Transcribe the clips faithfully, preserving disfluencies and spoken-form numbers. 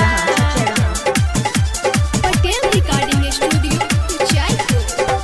Patel recording studio Jaipur.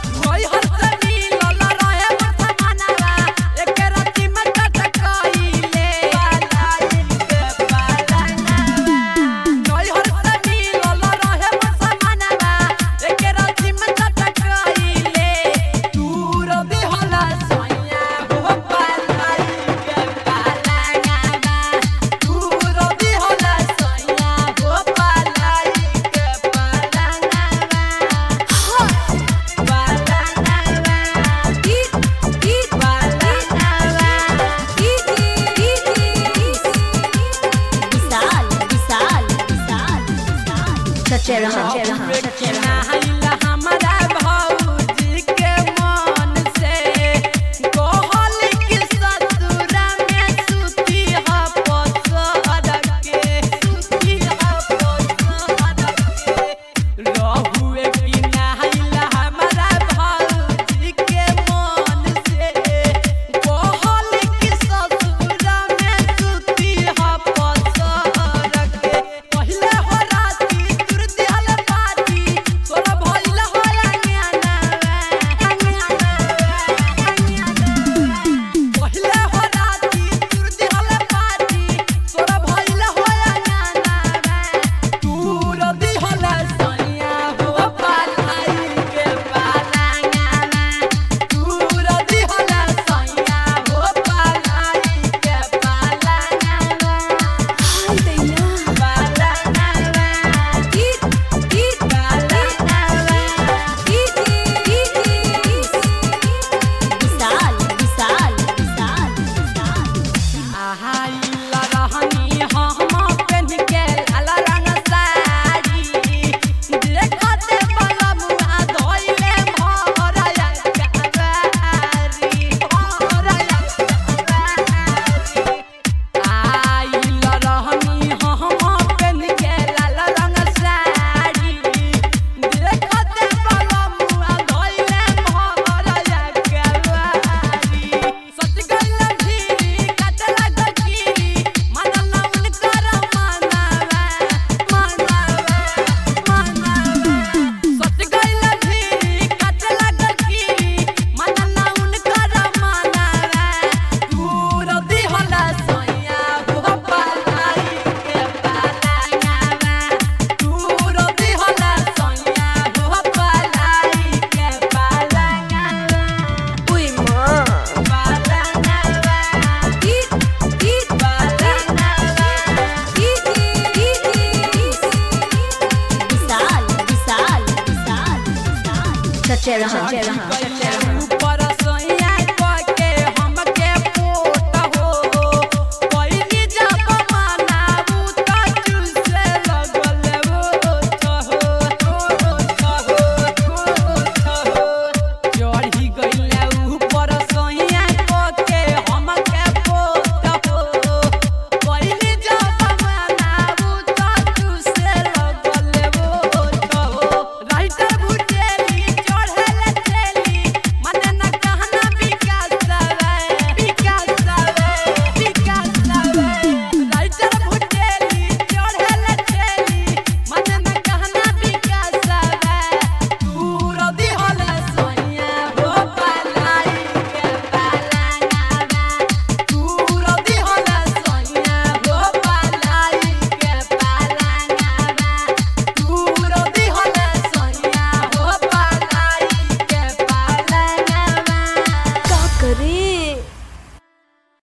सच्चे रहा सच्चे रहा हमारा भौजी के मन से कहल कि ससुरा में सुती ह पसर के सुती ह पसर के रहुए कि नाहिल हमारा भौजी के मन से कहल कि ससुरा में सुती ह पसर के पहले हो राती सच्चे रहा।